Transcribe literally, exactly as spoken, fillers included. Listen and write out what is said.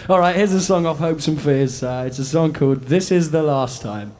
All right, here's a song off Hopes and Fears. Uh, it's a song called This Is the Last Time.